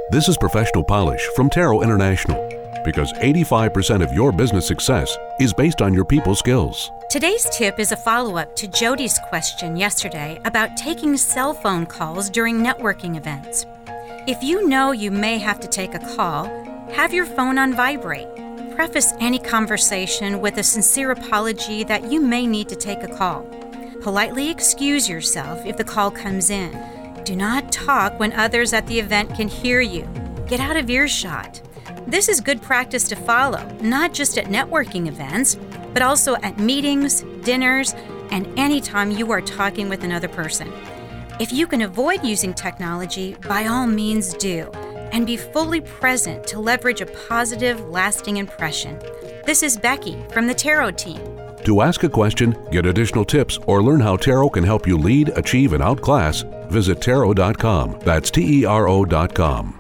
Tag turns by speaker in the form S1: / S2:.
S1: This is Professional Polish from Tarot International, because 85% of your business success is based on your people skills.
S2: Today's tip is a follow-up to Jody's question yesterday about taking cell phone calls during networking events. If you know you may have to take a call, have your phone on vibrate. Preface any conversation with a sincere apology that you may need to take a call. Politely excuse yourself if the call comes in. Do not talk when others at the event can hear you. Get out of earshot. This is good practice to follow, not just at networking events, but also at meetings, dinners, and any time you are talking with another person. If you can avoid using technology, by all means do, and be fully present to leverage a positive, lasting impression. This is Becky from the Tarot team.
S1: To ask a question, get additional tips, or learn how Tarot can help you lead, achieve, and outclass, visit Tarot.com. That's TERO.com.